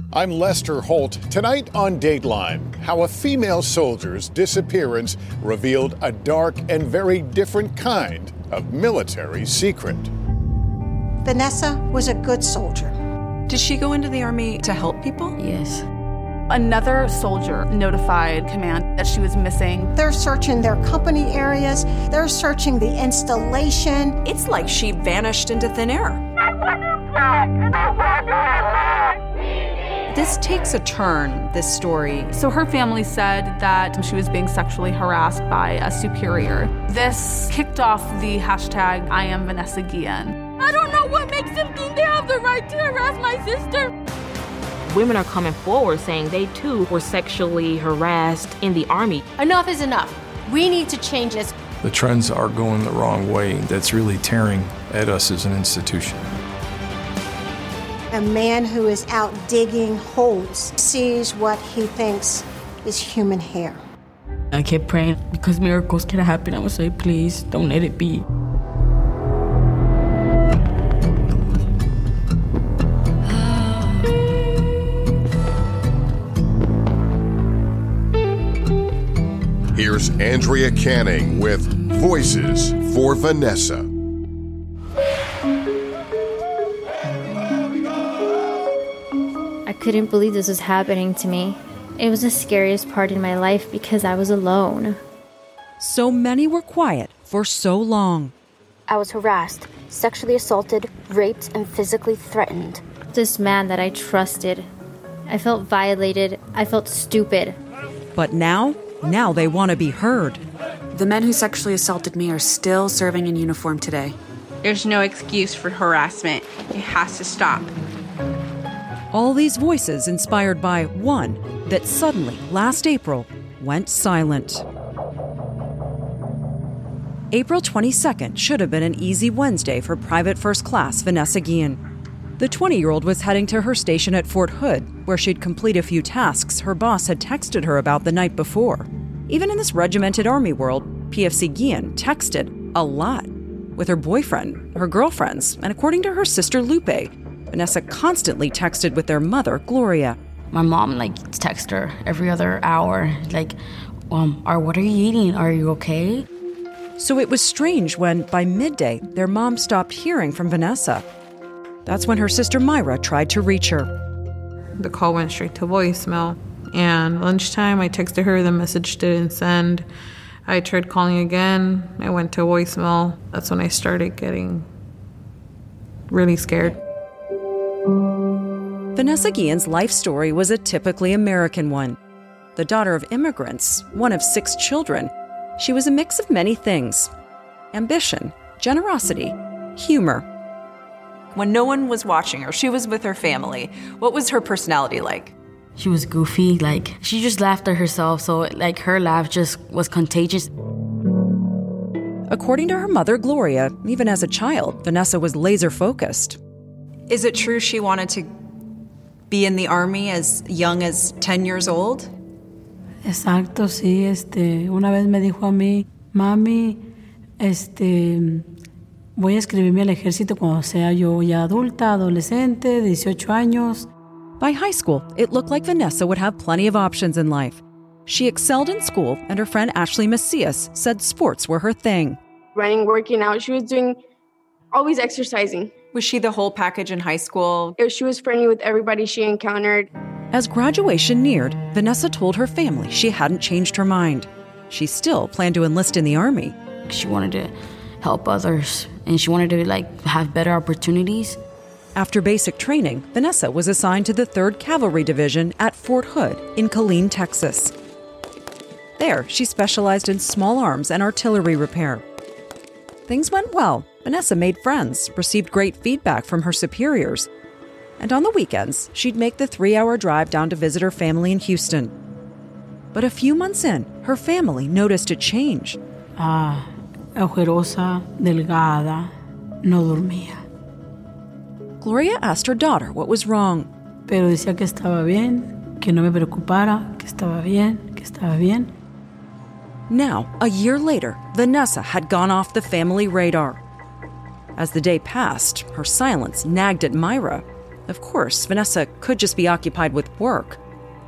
I'm Lester Holt. Tonight on Dateline, how a female soldier's disappearance revealed a dark and very different kind of military secret. Vanessa was a good soldier. Did she go into the Army to help people? Yes. Another soldier notified command that she was missing. They're searching their company areas. They're searching the installation. It's like she vanished into thin air. This takes a turn, this story. So her family said that she was being sexually harassed by a superior. This kicked off the hashtag I am Vanessa Guillen. I don't know what makes them think they have the right to harass my sister. Women are coming forward saying they too were sexually harassed in the Army. Enough is enough. We need to change this. The trends are going the wrong way. That's really tearing at us as an institution. A man who is out digging holes sees what he thinks is human hair. I kept praying because miracles can happen. I would say, please, don't let it be. Here's Andrea Canning with Voices for Vanessa. I couldn't believe this was happening to me. It was the scariest part in my life because I was alone. So many were quiet for so long. I was harassed, sexually assaulted, raped, and physically threatened. This man that I trusted. I felt violated. I felt stupid. But now they want to be heard. The men who sexually assaulted me are still serving in uniform today. There's no excuse for harassment. It has to stop. All these voices inspired by one that suddenly, last April, went silent. April 22nd should have been an easy Wednesday for Private First Class Vanessa Guillen. The 20-year-old was heading to her station at Fort Hood, where she'd complete a few tasks her boss had texted her about the night before. Even in this regimented Army world, PFC Guillen texted a lot. With her boyfriend, her girlfriends, and according to her sister Lupe, Vanessa constantly texted with their mother, Gloria. My mom, text her every other hour, what are you eating? Are you okay? So it was strange when, by midday, their mom stopped hearing from Vanessa. That's when her sister Myra tried to reach her. The call went straight to voicemail, and lunchtime I texted her, the message didn't send. I tried calling again, I went to voicemail. That's when I started getting really scared. Vanessa Guillen's life story was a typically American one. The daughter of immigrants, one of 6 children, she was a mix of many things: ambition, generosity, humor. When no one was watching her, she was with her family. What was her personality like? She was goofy, she just laughed at herself, so her laugh just was contagious. According to her mother, Gloria, even as a child, Vanessa was laser-focused. Is it true she wanted to be in the Army as young as 10 years old? Exacto, sí. Una vez me dijo a mí, mami, voy a escribirme al ejército cuando sea yo ya adulta, adolescente, 18 años. By high school, it looked like Vanessa would have plenty of options in life. She excelled in school, and her friend Ashley Macias said sports were her thing. Running, working out, she was doing, always exercising. Was she the whole package in high school? She was friendly with everybody she encountered. As graduation neared, Vanessa told her family she hadn't changed her mind. She still planned to enlist in the Army. She wanted to help others, and she wanted to have better opportunities. After basic training, Vanessa was assigned to the 3rd Cavalry Division at Fort Hood in Killeen, Texas. There, she specialized in small arms and artillery repair. Things went well. Vanessa made friends, received great feedback from her superiors. And on the weekends, she'd make the 3-hour drive down to visit her family in Houston. But a few months in, her family noticed a change. Ojerosa, delgada, no dormía. Gloria asked her daughter what was wrong. Pero decía que estaba bien, que no me preocupara, que estaba bien, que estaba bien. Now, a year later, Vanessa had gone off the family radar. As the day passed, her silence nagged at Myra. Of course, Vanessa could just be occupied with work.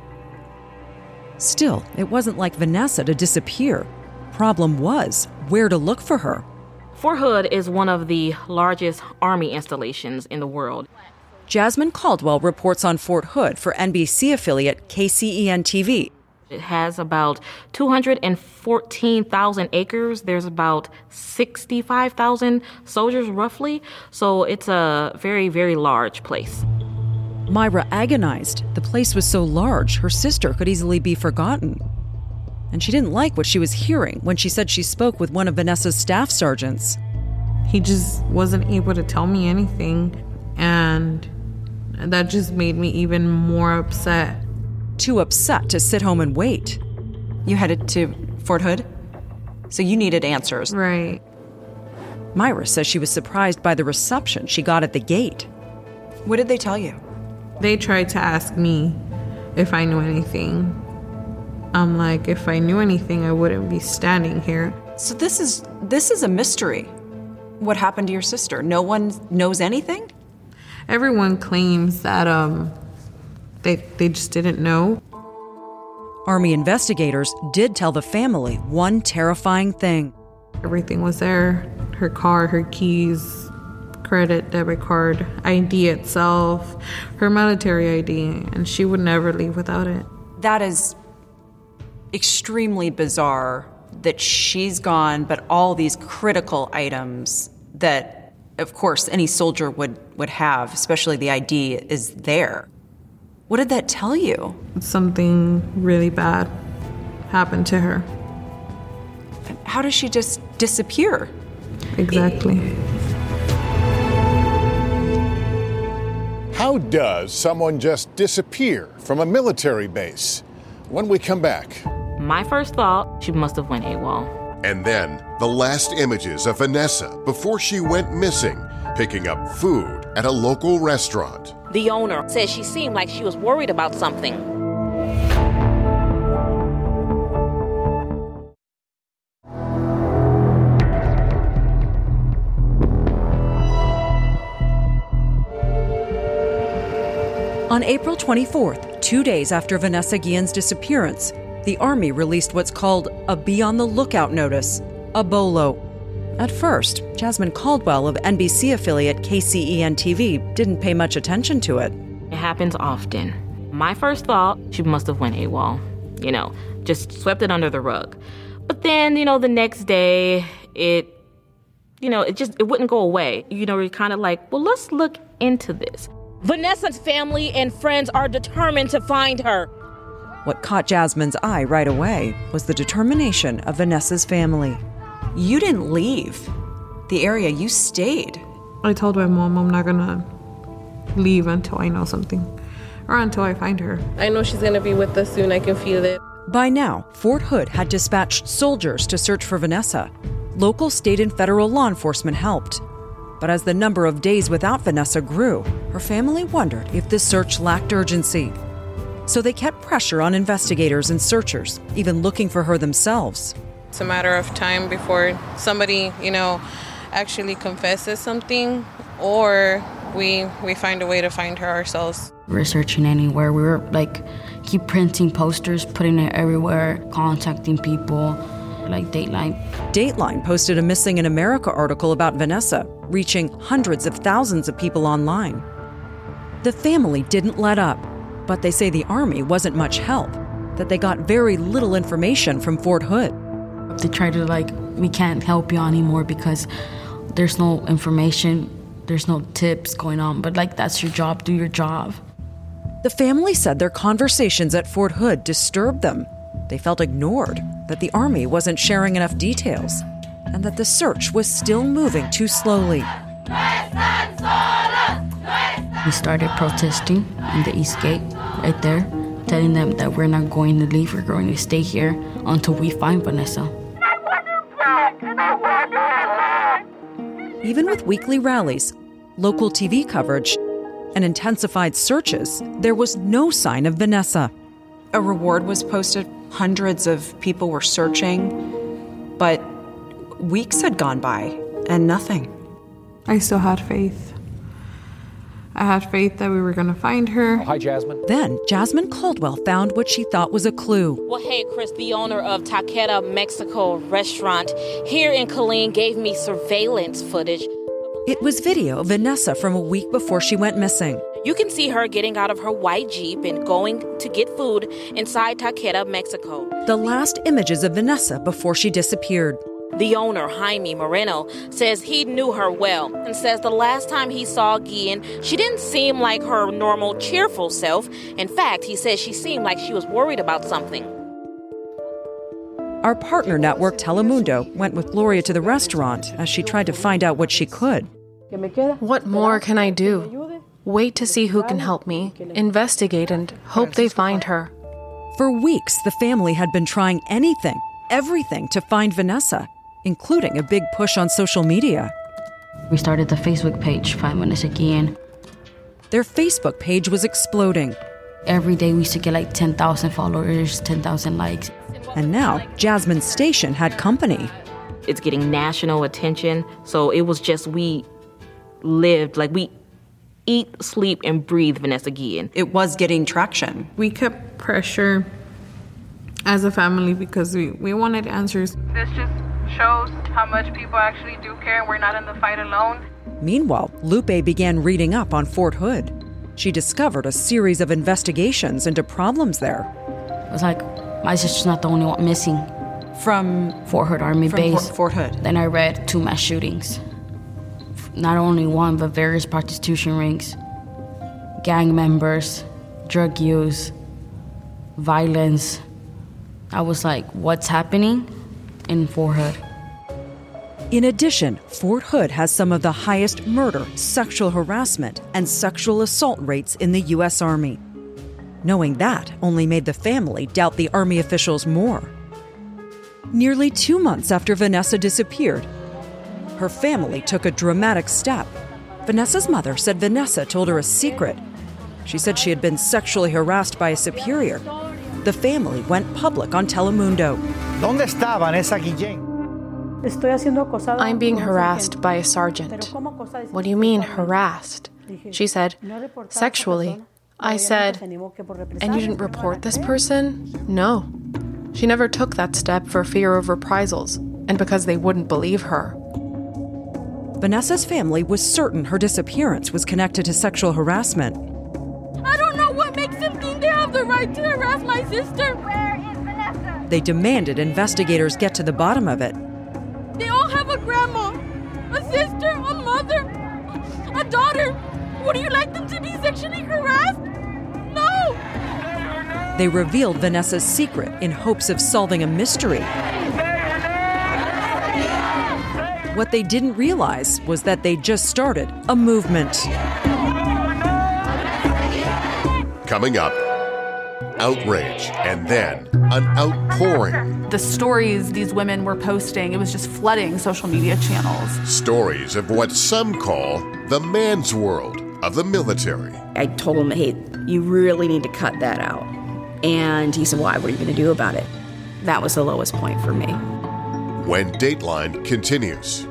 Still, it wasn't like Vanessa to disappear. Problem was, where to look for her. Fort Hood is one of the largest Army installations in the world. Jasmine Caldwell reports on Fort Hood for NBC affiliate KCEN-TV. It has about 214,000 acres. There's about 65,000 soldiers, roughly. So it's a very, very large place. Myra agonized. The place was so large, her sister could easily be forgotten. And she didn't like what she was hearing when she said she spoke with one of Vanessa's staff sergeants. He just wasn't able to tell me anything, and that just made me even more upset. Too upset to sit home and wait. You headed to Fort Hood? So you needed answers. Right. Myra says she was surprised by the reception she got at the gate. What did they tell you? They tried to ask me if I knew anything. I'm like, if I knew anything, I wouldn't be standing here. So this is a mystery. What happened to your sister? No one knows anything? Everyone claims that they just didn't know. Army investigators did tell the family one terrifying thing. Everything was there. Her car, her keys, credit, debit card, ID itself, her military ID, and she would never leave without it. That is extremely bizarre that she's gone, but all these critical items that, of course, any soldier would have, especially the ID, is there. What did that tell you? Something really bad happened to her. How does she just disappear? Exactly. How does someone just disappear from a military base? When we come back. My first thought, she must have went AWOL. And then the last images of Vanessa before she went missing, picking up food at a local restaurant. The owner said she seemed like she was worried about something. On April 24th, 2 days after Vanessa Guillen's disappearance, the Army released what's called a Be on the Lookout notice, a BOLO. At first, Jasmine Caldwell of NBC affiliate KCEN-TV didn't pay much attention to it. It happens often. My first thought, she must have went AWOL. Just swept it under the rug. But then, the next day, it wouldn't go away. You're kind of like, well, let's look into this. Vanessa's family and friends are determined to find her. What caught Jasmine's eye right away was the determination of Vanessa's family. You didn't leave the area, you stayed. I told my mom I'm not gonna leave until I know something, or until I find her. I know she's gonna be with us soon, I can feel it. By now, Fort Hood had dispatched soldiers to search for Vanessa. Local, state, and federal law enforcement helped. But as the number of days without Vanessa grew, her family wondered if this search lacked urgency. So they kept pressure on investigators and searchers, even looking for her themselves. It's a matter of time before somebody, actually confesses something, or we find a way to find her ourselves. We're searching anywhere. We were keep printing posters, putting it everywhere, contacting people, like Dateline. Dateline posted a Missing in America article about Vanessa, reaching hundreds of thousands of people online. The family didn't let up, but they say the Army wasn't much help, that they got very little information from Fort Hood. They tried to we can't help you anymore because there's no information, there's no tips going on, but that's your job, do your job. The family said their conversations at Fort Hood disturbed them. They felt ignored, that the Army wasn't sharing enough details, and that the search was still moving too slowly. We started protesting in the East Gate, right there, telling them that we're not going to leave, we're going to stay here until we find Vanessa. Even with weekly rallies, local TV coverage, and intensified searches, there was no sign of Vanessa. A reward was posted. Hundreds of people were searching, but weeks had gone by and nothing. I still had faith. I had faith that we were going to find her. Hi, Jasmine. Then Jasmine Caldwell found what she thought was a clue. Well, hey, Chris, the owner of Taquera Mexico restaurant here in Killeen gave me surveillance footage. It was video of Vanessa from a week before she went missing. You can see her getting out of her white Jeep and going to get food inside Taquera, Mexico. The last images of Vanessa before she disappeared. The owner, Jaime Moreno, says he knew her well and says the last time he saw Guillen, she didn't seem like her normal, cheerful self. In fact, he says she seemed like she was worried about something. Our partner network, Telemundo, went with Gloria to the restaurant as she tried to find out what she could. What more can I do? Wait to see who can help me, investigate, and hope they find her. For weeks, the family had been trying everything to find Vanessa, including a big push on social media. We started the Facebook page, Find Vanessa Guillen. Their Facebook page was exploding. Every day we used to get like 10,000 followers, 10,000 likes. And now, Jasmine's station had company. It's getting national attention, so it was just we eat, sleep, and breathe Vanessa Guillen. It was getting traction. We kept pressure as a family because we wanted answers. This just shows how much people actually do care and we're not in the fight alone. Meanwhile, Lupe began reading up on Fort Hood. She discovered a series of investigations into problems there. It was like, my sister's not the only one missing. From Fort Hood Army Base. Fort Hood. Then I read 2 mass shootings. Not only one, but various prostitution rings, gang members, drug use, violence. I was like, what's happening in Fort Hood? In addition, Fort Hood has some of the highest murder, sexual harassment, and sexual assault rates in the U.S. Army. Knowing that only made the family doubt the Army officials more. Nearly 2 months after Vanessa disappeared, her family took a dramatic step. Vanessa's mother said Vanessa told her a secret. She said she had been sexually harassed by a superior. The family went public on Telemundo. ¿Dónde está Vanessa Guillen? I'm being harassed by a sergeant. What do you mean, harassed? She said, sexually. I said, and you didn't report this person? No. She never took that step for fear of reprisals and because they wouldn't believe her. Vanessa's family was certain her disappearance was connected to sexual harassment. I don't know what makes them think they have the right to harass my sister. Where is Vanessa? They demanded investigators get to the bottom of it. They all have a grandma, a sister, a mother, a daughter. Would you like them to be sexually harassed? No! They revealed Vanessa's secret in hopes of solving a mystery. What they didn't realize was that they just started a movement. Coming up, outrage and then an outpouring. The stories these women were posting, it was just flooding social media channels. Stories of what some call the man's world of the military. I told him, hey, you really need to cut that out. And he said, why? What are you going to do about it? That was the lowest point for me. When Dateline continues.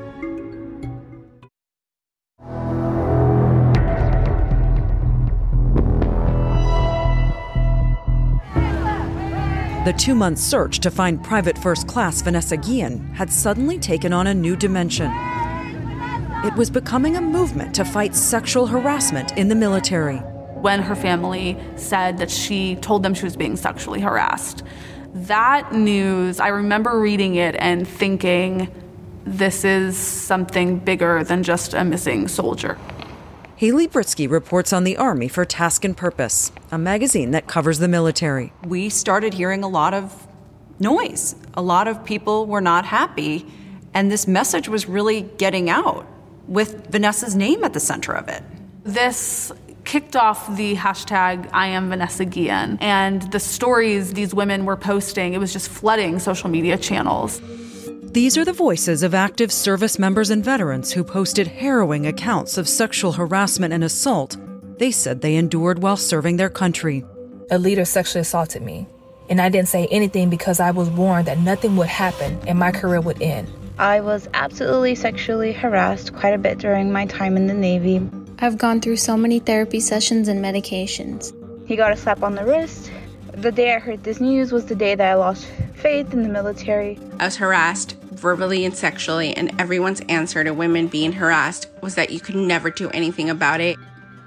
The 2-month search to find Private First Class Vanessa Guillen had suddenly taken on a new dimension. It was becoming a movement to fight sexual harassment in the military. When her family said that she told them she was being sexually harassed, that news, I remember reading it and thinking, this is something bigger than just a missing soldier. Haley Britsky reports on the Army for Task and Purpose, a magazine that covers the military. We started hearing a lot of noise. A lot of people were not happy, and this message was really getting out with Vanessa's name at the center of it. This kicked off the hashtag I am Vanessa Guillen, and the stories these women were posting, it was just flooding social media channels. These are the voices of active service members and veterans who posted harrowing accounts of sexual harassment and assault they said they endured while serving their country. A leader sexually assaulted me, and I didn't say anything because I was warned that nothing would happen and my career would end. I was absolutely sexually harassed quite a bit during my time in the Navy. I've gone through so many therapy sessions and medications. He got a slap on the wrist. The day I heard this news was the day that I lost faith in the military. I was harassed verbally and sexually, and everyone's answer to women being harassed was that you could never do anything about it.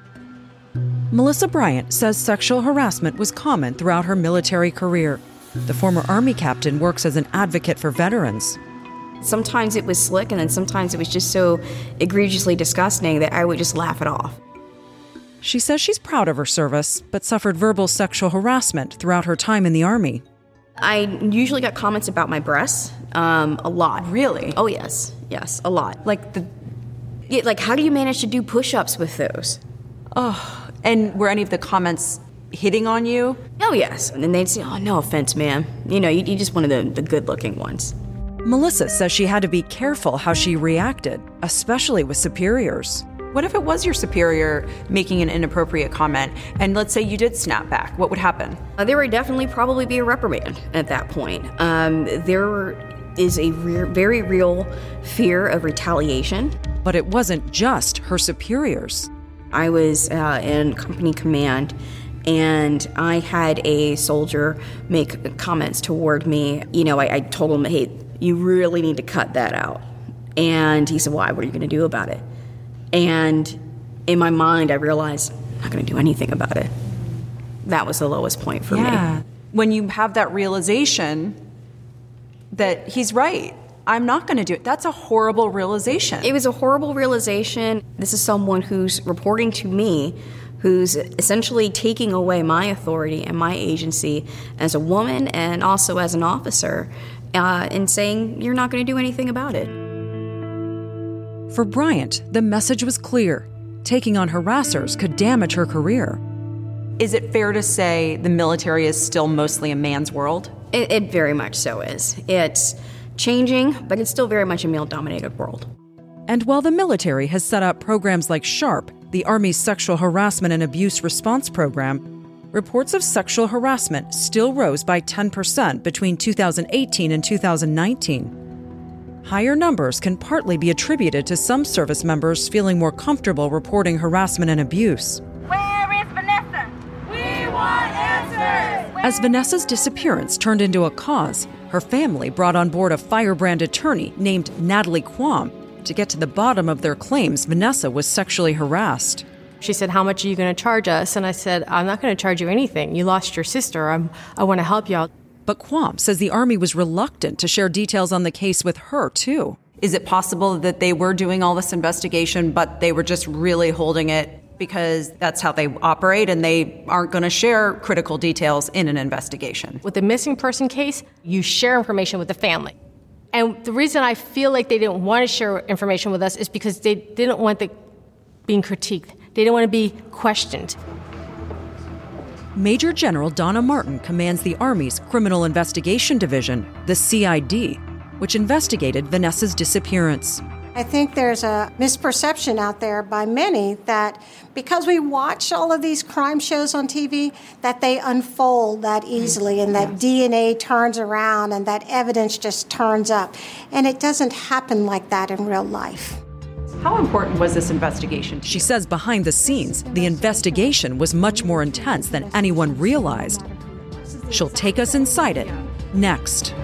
Melissa Bryant says sexual harassment was common throughout her military career. The former Army captain works as an advocate for veterans. Sometimes it was slick, and then sometimes it was just so egregiously disgusting that I would just laugh it off. She says she's proud of her service, but suffered verbal sexual harassment throughout her time in the Army. I usually got comments about my breasts, a lot. Really? Oh, yes, a lot. Like, how do you manage to do push-ups with those? Oh, and were any of the comments hitting on you? Oh, yes. And then they'd say, oh, no offense, ma'am. You know, you just one of the good-looking ones. Melissa says she had to be careful how she reacted, especially with superiors. What if it was your superior making an inappropriate comment, and let's say you did snap back? What would happen? There would definitely probably be a reprimand at that point. There is a very real fear of retaliation. But it wasn't just her superiors. I was in company command, and I had a soldier make comments toward me. You know, I told him, hey, you really need to cut that out. And he said, why? What are you going to do about it? And in my mind, I realized I'm not going to do anything about it. That was the lowest point for me. When you have that realization that he's right, I'm not going to do it. That's a horrible realization. It was a horrible realization. This is someone who's reporting to me, who's essentially taking away my authority and my agency as a woman and also as an officer, and saying you're not going to do anything about it. For Bryant, the message was clear. Taking on harassers could damage her career. Is it fair to say the military is still mostly a man's world? It very much so is. It's changing, but it's still very much a male-dominated world. And while the military has set up programs like SHARP, the Army's Sexual Harassment and Abuse Response Program, reports of sexual harassment still rose by 10% between 2018 and 2019. Higher numbers can partly be attributed to some service members feeling more comfortable reporting harassment and abuse. Where is Vanessa? We want answers! As Vanessa's disappearance turned into a cause, her family brought on board a firebrand attorney named Natalie Quam to get to the bottom of their claims Vanessa was sexually harassed. She said, how much are you going to charge us? And I said, I'm not going to charge you anything. You lost your sister. I want to help you out. But Quam says the Army was reluctant to share details on the case with her, too. Is it possible that they were doing all this investigation, but they were just really holding it because that's how they operate and they aren't going to share critical details in an investigation? With the missing person case, you share information with the family. And the reason I feel like they didn't want to share information with us is because they didn't want being critiqued. They didn't want to be questioned. Major General Donna Martin commands the Army's Criminal Investigation Division, the CID, which investigated Vanessa's disappearance. I think there's a misperception out there by many that because we watch all of these crime shows on TV, that they unfold that easily and that DNA turns around and that evidence just turns up. And it doesn't happen like that in real life. How important was this investigation? She says behind the scenes, the investigation was much more intense than anyone realized. She'll take us inside it next.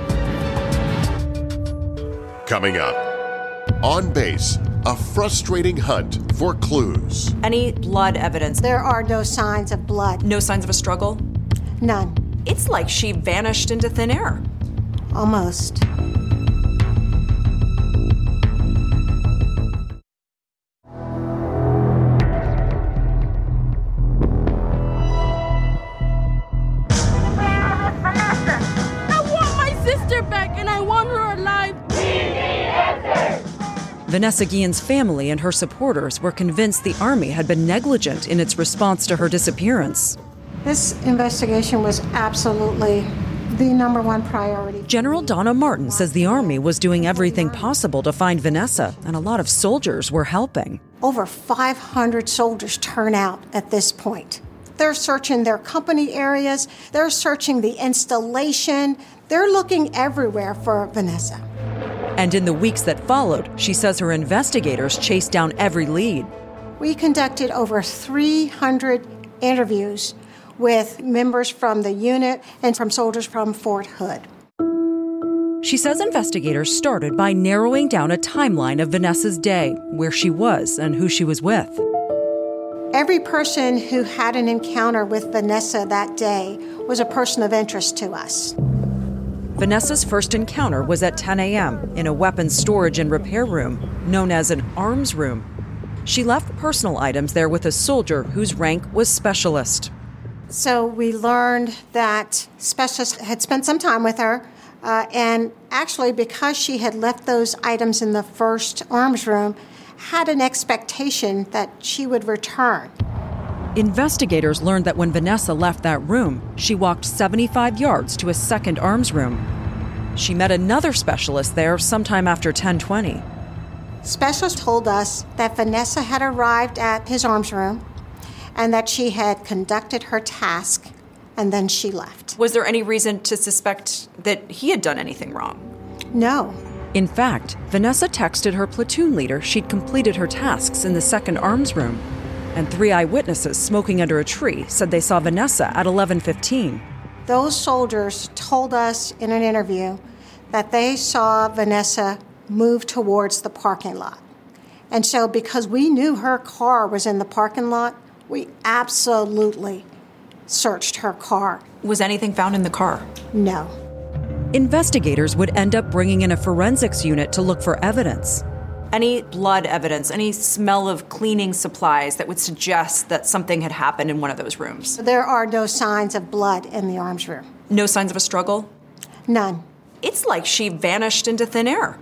Coming up, On Base, a frustrating hunt for clues. Any blood evidence? There are no signs of blood. No signs of a struggle? None. It's like she vanished into thin air. Almost. Vanessa Guillen's family and her supporters were convinced the Army had been negligent in its response to her disappearance. This investigation was absolutely the number one priority. General Donna Martin says the Army was doing everything possible to find Vanessa, and a lot of soldiers were helping. Over 500 soldiers turn out at this point. They're searching their company areas, they're searching the installation, they're looking everywhere for Vanessa. And in the weeks that followed, she says her investigators chased down every lead. We conducted over 300 interviews with members from the unit and from soldiers from Fort Hood. She says investigators started by narrowing down a timeline of Vanessa's day, where she was and who she was with. Every person who had an encounter with Vanessa that day was a person of interest to us. Vanessa's first encounter was at 10 a.m. in a weapons storage and repair room known as an arms room. She left personal items there with a soldier whose rank was specialist. So we learned that specialist had spent some time with her, and actually because she had left those items in the first arms room, had an expectation that she would return. Investigators learned that when Vanessa left that room, she walked 75 yards to a second arms room. She met another specialist there sometime after 10:20. Specialist told us that Vanessa had arrived at his arms room and that she had conducted her task, and then she left. Was there any reason to suspect that he had done anything wrong? No. In fact, Vanessa texted her platoon leader she'd completed her tasks in the second arms room, and 3 eyewitnesses smoking under a tree said they saw Vanessa at 11:15. Those soldiers told us in an interview that they saw Vanessa move towards the parking lot. And so because we knew her car was in the parking lot, we absolutely searched her car. Was anything found in the car? No. Investigators would end up bringing in a forensics unit to look for evidence. Any blood evidence, any smell of cleaning supplies that would suggest that something had happened in one of those rooms? There are no signs of blood in the arms room. No signs of a struggle? None. It's like she vanished into thin air.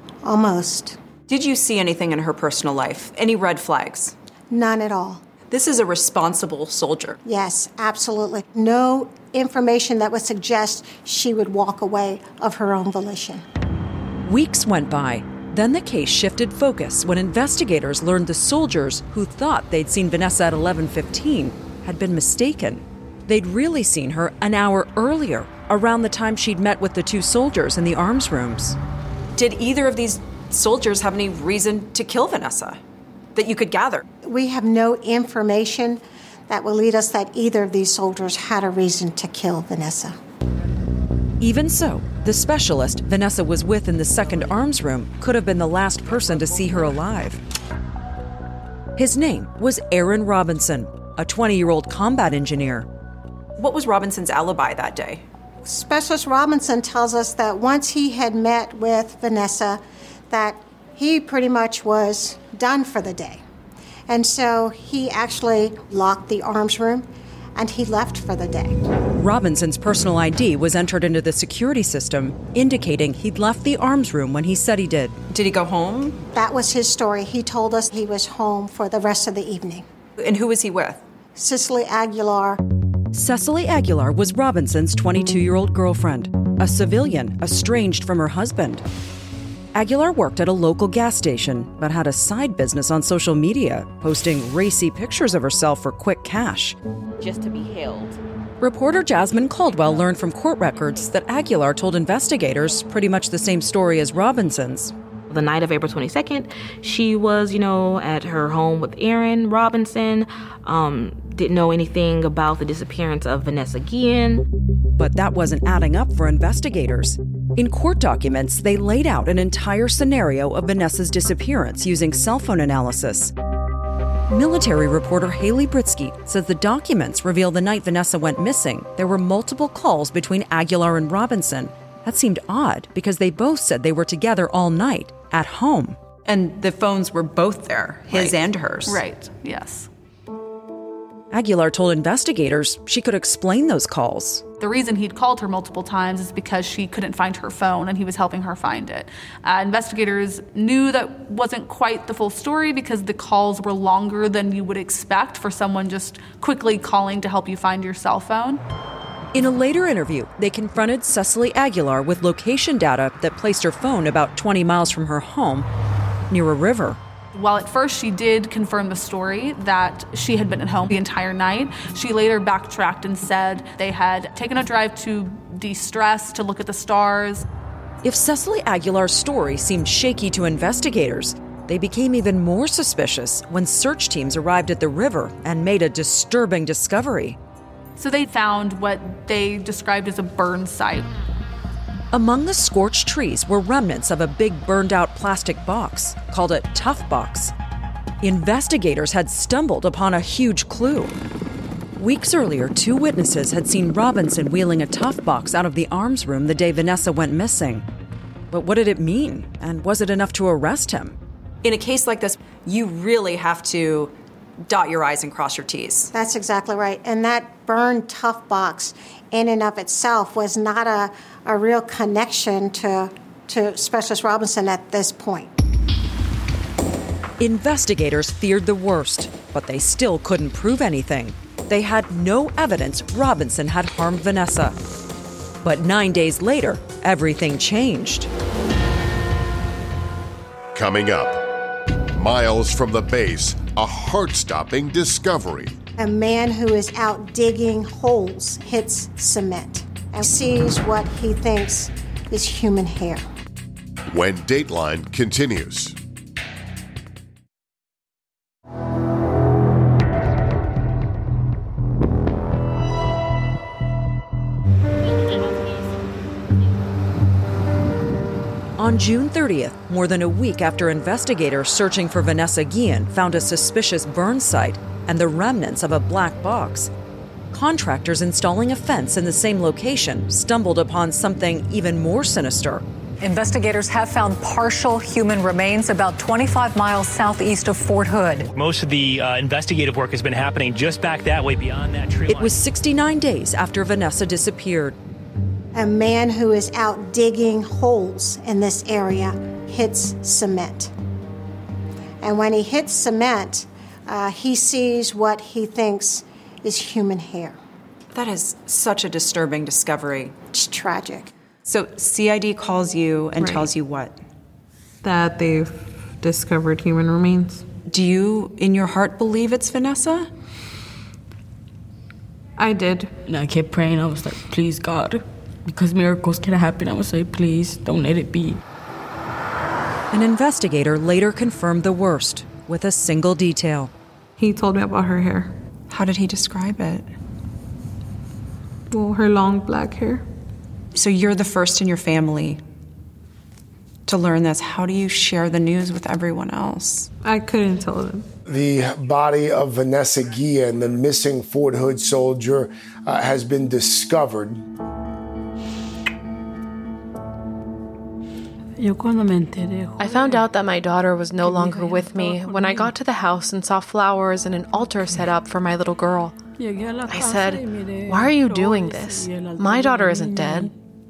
Almost. Did you see anything in her personal life? Any red flags? None at all. This is a responsible soldier. Yes, absolutely. No information that would suggest she would walk away of her own volition. Weeks went by. Then the case shifted focus when investigators learned the soldiers who thought they'd seen Vanessa at 11:15 had been mistaken. They'd really seen her an hour earlier, around the time she'd met with the 2 soldiers in the arms rooms. Did either of these soldiers have any reason to kill Vanessa that you could gather? We have no information that will lead us that either of these soldiers had a reason to kill Vanessa. Even so, the specialist Vanessa was with in the second arms room could have been the last person to see her alive. His name was Aaron Robinson, a 20-year-old combat engineer. What was Robinson's alibi that day? Specialist Robinson tells us that once he had met with Vanessa, that he pretty much was done for the day. And so he actually locked the arms room and he left for the day. Robinson's personal ID was entered into the security system, indicating he'd left the arms room when he said he did. Did he go home? That was his story. He told us he was home for the rest of the evening. And who was he with? Cecily Aguilar. Cecily Aguilar was Robinson's 22-year-old girlfriend, a civilian estranged from her husband. Aguilar worked at a local gas station, but had a side business on social media, posting racy pictures of herself for quick cash. Just to be held. Reporter Jasmine Caldwell learned from court records that Aguilar told investigators pretty much the same story as Robinson's. The night of April 22nd, she was, at her home with Aaron Robinson. Didn't know anything about the disappearance of Vanessa Guillen. But that wasn't adding up for investigators. In court documents, they laid out an entire scenario of Vanessa's disappearance using cell phone analysis. Military reporter Haley Britsky says the documents reveal the night Vanessa went missing, there were multiple calls between Aguilar and Robinson. That seemed odd because they both said they were together all night, at home. And the phones were both there, his and hers. Right, yes. Aguilar told investigators she could explain those calls. The reason he'd called her multiple times is because she couldn't find her phone and he was helping her find it. Investigators knew that wasn't quite the full story because the calls were longer than you would expect for someone just quickly calling to help you find your cell phone. In a later interview, they confronted Cecily Aguilar with location data that placed her phone about 20 miles from her home, near a river. While at first she did confirm the story that she had been at home the entire night, she later backtracked and said they had taken a drive to de-stress, to look at the stars. If Cecily Aguilar's story seemed shaky to investigators, They became even more suspicious when search teams arrived at the river and made a disturbing discovery. So they found what they described as a burn site. Among the scorched trees were remnants of a big burned-out plastic box called a tough box. Investigators had stumbled upon a huge clue. Weeks earlier, 2 witnesses had seen Robinson wheeling a tough box out of the arms room the day Vanessa went missing. But what did it mean? And was it enough to arrest him? In a case like this, you really have to dot your I's and cross your T's. That's exactly right. And that burned tough box in and of itself was not a real connection to Specialist Robinson at this point. Investigators feared the worst, but they still couldn't prove anything. They had no evidence Robinson had harmed Vanessa. But 9 days later, everything changed. Coming up, miles from the base, a heart-stopping discovery. A man who is out digging holes hits cement and sees what he thinks is human hair. When Dateline continues. On June 30th, more than a week after investigators searching for Vanessa Guillen found a suspicious burn site and the remnants of a black box, contractors installing a fence in the same location stumbled upon something even more sinister. Investigators have found partial human remains about 25 miles southeast of Fort Hood. Most of the investigative work has been happening just back that way beyond that tree line. It was 69 days after Vanessa disappeared. A man who is out digging holes in this area hits cement. And when he hits cement, he sees what he thinks is human hair. That is such a disturbing discovery. It's tragic. So CID calls you and tells you what? That they've discovered human remains. Do you, in your heart, believe it's Vanessa? I did. And I kept praying. I was like, please, God, because miracles can happen. I would say, please, don't let it be. An investigator later confirmed the worst with a single detail. He told me about her hair. How did he describe it? Well, her long black hair. So you're the first in your family to learn this. How do you share the news with everyone else? I couldn't tell them. The body of Vanessa Guillen, the missing Fort Hood soldier, has been discovered. I found out that my daughter was no longer with me when I got to the house and saw flowers and an altar set up for my little girl. I said, "Why are you doing this? My daughter isn't dead."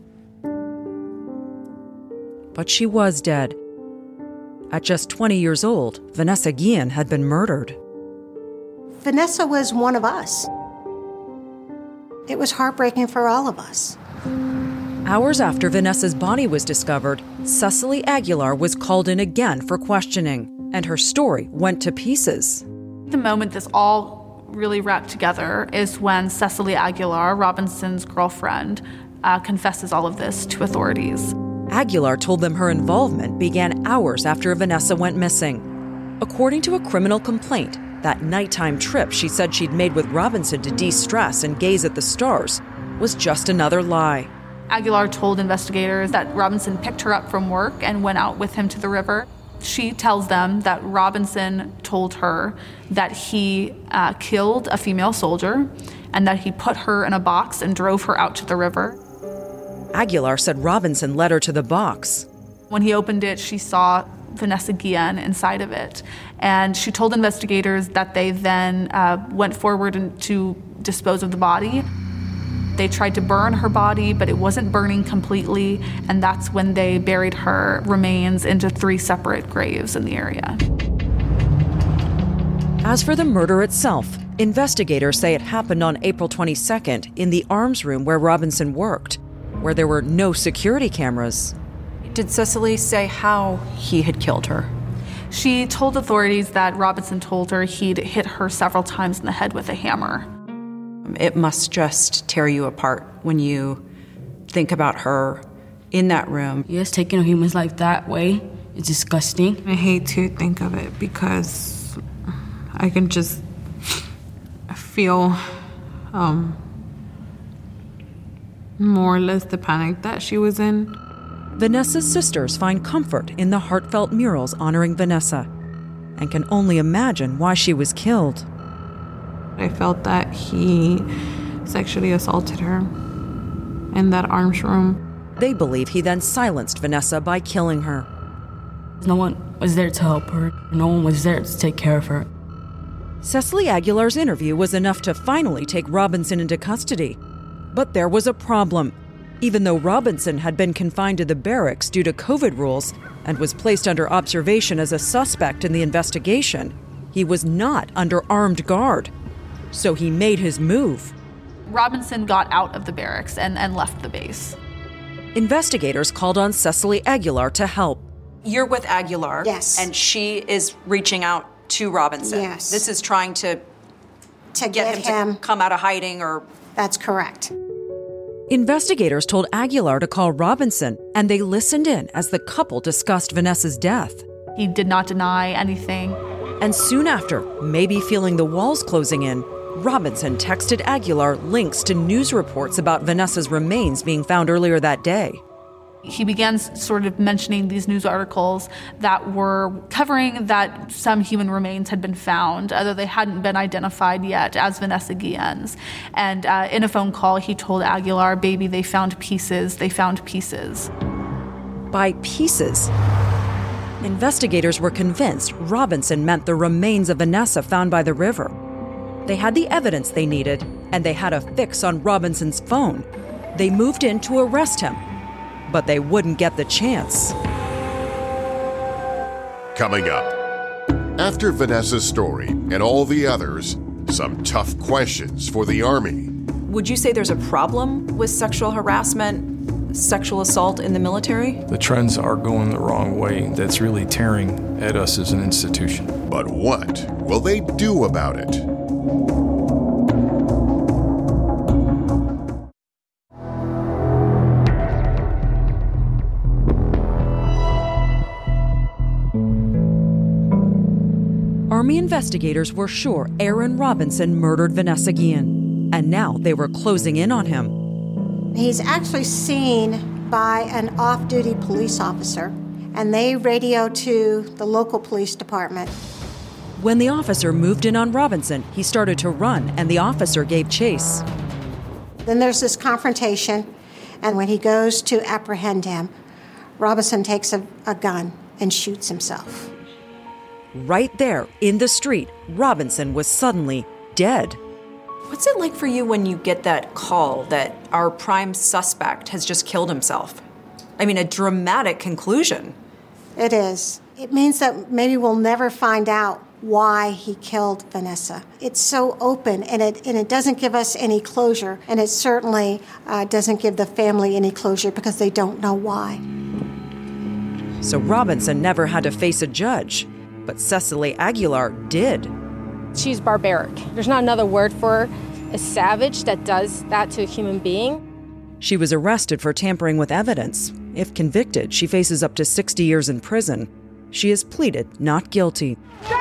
But she was dead. At just 20 years old, Vanessa Guillen had been murdered. Vanessa was one of us. It was heartbreaking for all of us. Hours after Vanessa's body was discovered, Cecily Aguilar was called in again for questioning, and her story went to pieces. The moment this all really wrapped together is when Cecily Aguilar, Robinson's girlfriend, confesses all of this to authorities. Aguilar told them her involvement began hours after Vanessa went missing. According to a criminal complaint, that nighttime trip she said she'd made with Robinson to de-stress and gaze at the stars was just another lie. Aguilar told investigators that Robinson picked her up from work and went out with him to the river. She tells them that Robinson told her that he killed a female soldier and that he put her in a box and drove her out to the river. Aguilar said Robinson led her to the box. When he opened it, she saw Vanessa Guillen inside of it. And she told investigators that they then went forward to dispose of the body. They tried to burn her body, but it wasn't burning completely, and that's when they buried her remains into 3 separate graves in the area. As for the murder itself, investigators say it happened on April 22nd in the arms room where Robinson worked, where there were no security cameras. Did Cecily say how he had killed her? She told authorities that Robinson told her he'd hit her several times in the head with a hammer. It must just tear you apart when you think about her in that room. Yes, taking a human's life that way, It's disgusting. I hate to think of it because I can just feel more or less the panic that she was in. Vanessa's sisters find comfort in the heartfelt murals honoring Vanessa and can only imagine why she was killed. I felt that he sexually assaulted her in that arms room. They believe he then silenced Vanessa by killing her. No one was there to help her. No one was there to take care of her. Cecily Aguilar's interview was enough to finally take Robinson into custody. But there was a problem. Even though Robinson had been confined to the barracks due to COVID rules and was placed under observation as a suspect in the investigation, he was not under armed guard. So he made his move. Robinson got out of the barracks and left the base. Investigators called on Cecily Aguilar to help. You're with Aguilar. Yes. And she is reaching out to Robinson. Yes. This is trying to get him to come out of hiding or... That's correct. Investigators told Aguilar to call Robinson, and they listened in as the couple discussed Vanessa's death. He did not deny anything. And soon after, maybe feeling the walls closing in, Robinson texted Aguilar links to news reports about Vanessa's remains being found earlier that day. He began sort of mentioning these news articles that were covering that some human remains had been found, although they hadn't been identified yet as Vanessa Guillen's. And in a phone call, he told Aguilar, "Baby, they found pieces. They found pieces." By pieces, investigators were convinced Robinson meant the remains of Vanessa found by the river. They had the evidence they needed, and they had a fix on Robinson's phone. They moved in to arrest him. But they wouldn't get the chance. Coming up, after Vanessa's story and all the others, some tough questions for the Army. Would you say there's a problem with sexual harassment, sexual assault in the military? The trends are going the wrong way. That's really tearing at us as an institution. But what will they do about it? Army investigators were sure Aaron Robinson murdered Vanessa Guillen, and now they were closing in on him. He's actually seen by an off-duty police officer, and they radio to the local police department. When the officer moved in on Robinson, he started to run, and the officer gave chase. Then there's this confrontation, and when he goes to apprehend him, Robinson takes a gun and shoots himself. Right there, in the street, Robinson was suddenly dead. What's it like for you when you get that call that our prime suspect has just killed himself? I mean, a dramatic conclusion. It is. It means that maybe we'll never find out why he killed Vanessa. It's so open, and it doesn't give us any closure, and it certainly doesn't give the family any closure because they don't know why. So Robinson never had to face a judge. But Cecily Aguilar did. She's barbaric. There's not another word for her. A savage that does that to a human being. She was arrested for tampering with evidence. If convicted, she faces up to 60 years in prison. She has pleaded not guilty.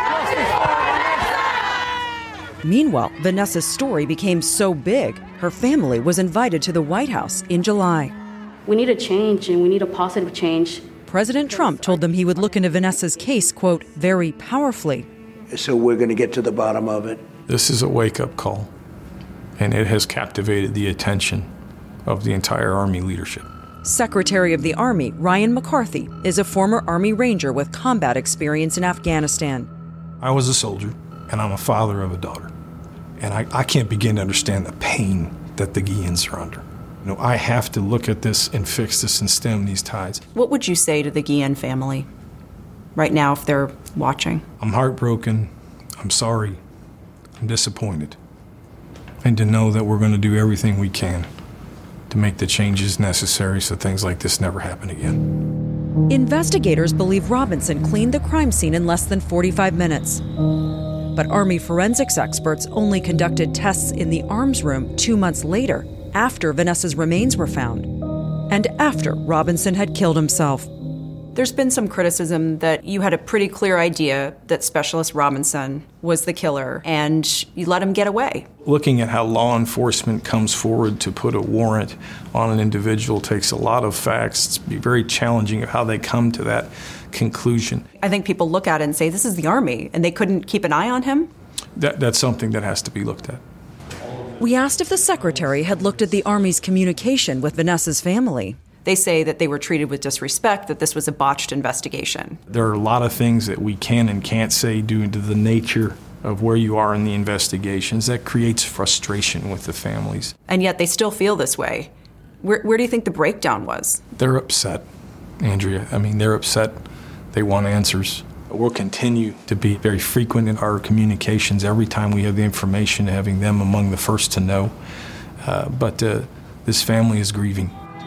Meanwhile, Vanessa's story became so big, her family was invited to the White House in July. We need a change, and we need a positive change. President Trump told them he would look into Vanessa's case, quote, very powerfully. So we're going to get to the bottom of it. This is a wake-up call, and it has captivated the attention of the entire Army leadership. Secretary of the Army, Ryan McCarthy, is a former Army Ranger with combat experience in Afghanistan. I was a soldier, and I'm a father of a daughter. And I can't begin to understand the pain that the Guillens are under. You know, I have to look at this and fix this and stem these tides. What would you say to the Guillen family right now if they're watching? I'm heartbroken. I'm sorry. I'm disappointed. And to know that we're going to do everything we can to make the changes necessary so things like this never happen again. Investigators believe Robinson cleaned the crime scene in less than 45 minutes. But Army forensics experts only conducted tests in the arms room 2 months later, after Vanessa's remains were found, and after Robinson had killed himself. There's been some criticism that you had a pretty clear idea that Specialist Robinson was the killer, and you let him get away. Looking at how law enforcement comes forward to put a warrant on an individual takes a lot of facts. It's very challenging of how they come to that conclusion. I think people look at it and say, this is the Army, and they couldn't keep an eye on him? That's something that has to be looked at. We asked if the secretary had looked at the Army's communication with Vanessa's family. They say that they were treated with disrespect, that this was a botched investigation. There are a lot of things that we can and can't say due to the nature of where you are in the investigations. That creates frustration with the families. And yet they still feel this way. Where do you think the breakdown was? They're upset, Andrea. I mean, they're upset. They want answers. We'll continue to be very frequent in our communications every time we have the information, having them among the first to know. But this family is grieving.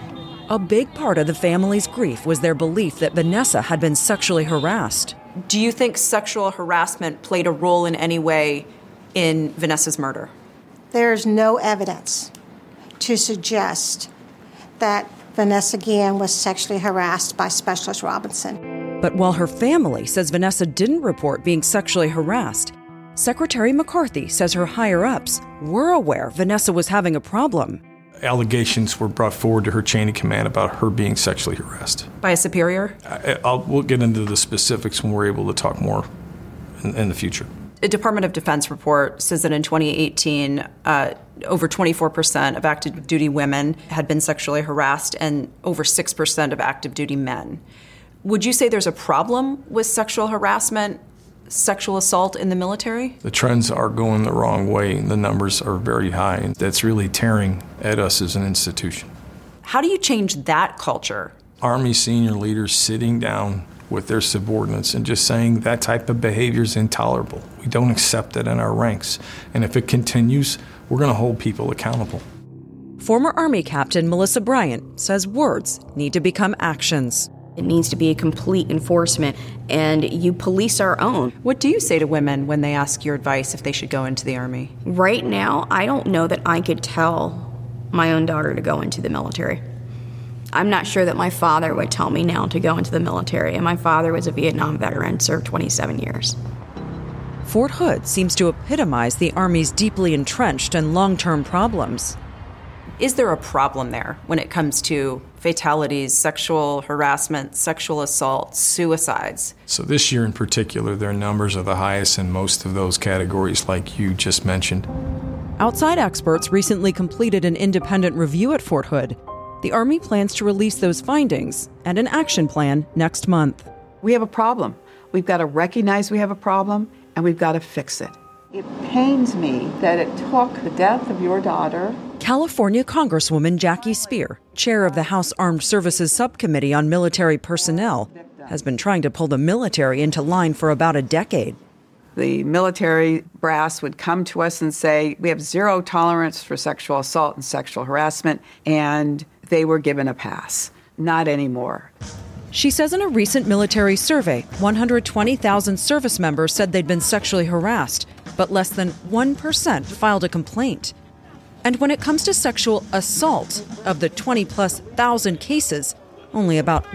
A big part of the family's grief was their belief that Vanessa had been sexually harassed. Do you think sexual harassment played a role in any way in Vanessa's murder? There's no evidence to suggest that Vanessa Guillen was sexually harassed by Specialist Robinson. But while her family says Vanessa didn't report being sexually harassed, Secretary McCarthy says her higher-ups were aware Vanessa was having a problem. Allegations were brought forward to her chain of command about her being sexually harassed. By a superior? We'll get into the specifics when we're able to talk more in the future. A Department of Defense report says that in 2018, over 24% of active duty women had been sexually harassed and over 6% of active duty men. Would you say there's a problem with sexual harassment, sexual assault in the military? The trends are going the wrong way. The numbers are very high, and that's really tearing at us as an institution. How do you change that culture? Army senior leaders sitting down with their subordinates and just saying that type of behavior is intolerable. We don't accept it in our ranks. And if it continues, we're going to hold people accountable. Former Army Captain Melissa Bryant says words need to become actions. It needs to be a complete enforcement, and you police our own. What do you say to women when they ask your advice if they should go into the Army? Right now, I don't know that I could tell my own daughter to go into the military. I'm not sure that my father would tell me now to go into the military, and my father was a Vietnam veteran, served 27 years. Fort Hood seems to epitomize the Army's deeply entrenched and long-term problems. Is there a problem there when it comes to fatalities, sexual harassment, sexual assault, suicides? So this year in particular, their numbers are the highest in most of those categories like you just mentioned. Outside experts recently completed an independent review at Fort Hood. The Army plans to release those findings and an action plan next month. We have a problem. We've got to recognize we have a problem, and we've got to fix it. It pains me that it took the death of your daughter. California Congresswoman Jackie Speer, chair of the House Armed Services Subcommittee on Military Personnel, has been trying to pull the military into line for about a decade. The military brass would come to us and say, we have zero tolerance for sexual assault and sexual harassment, and they were given a pass. Not anymore. She says in a recent military survey, 120,000 service members said they'd been sexually harassed, but less than 1% filed a complaint. And when it comes to sexual assault, of the 20-plus thousand cases, only about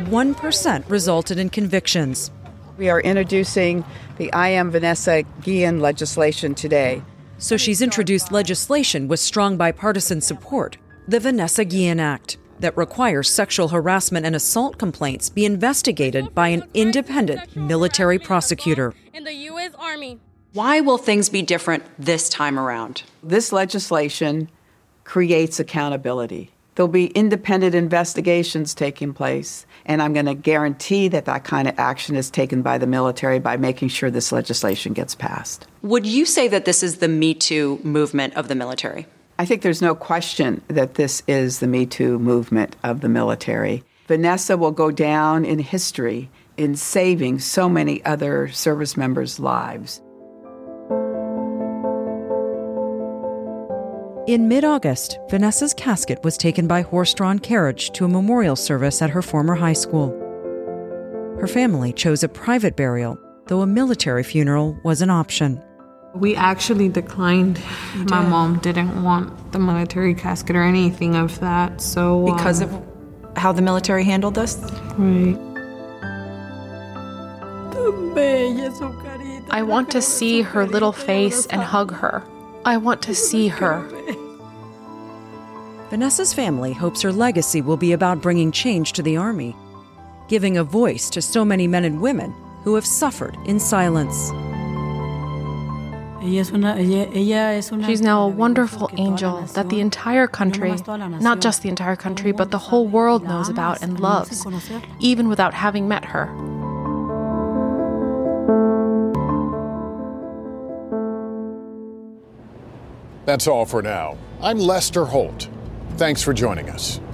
1% resulted in convictions. We are introducing the I Am Vanessa Guillen legislation today. So she's introduced legislation with strong bipartisan support, the Vanessa Guillen Act, that requires sexual harassment and assault complaints be investigated by an independent military prosecutor. In the U.S. Army. Why will things be different this time around? This legislation creates accountability. There'll be independent investigations taking place, and I'm going to guarantee that that kind of action is taken by the military by making sure this legislation gets passed. Would you say that this is the Me Too movement of the military? I think there's no question that this is the Me Too movement of the military. Vanessa will go down in history in saving so many other service members' lives. In mid-August, Vanessa's casket was taken by horse-drawn carriage to a memorial service at her former high school. Her family chose a private burial, though a military funeral was an option. We actually declined. My mom didn't want the military casket or anything of that, so... Because of how the military handled this? Right. I want to see her little face and hug her. I want to see her. Vanessa's family hopes her legacy will be about bringing change to the Army, giving a voice to so many men and women who have suffered in silence. She's now a wonderful angel that the entire country, not just the entire country, but the whole world knows about and loves, even without having met her. That's all for now. I'm Lester Holt. Thanks for joining us.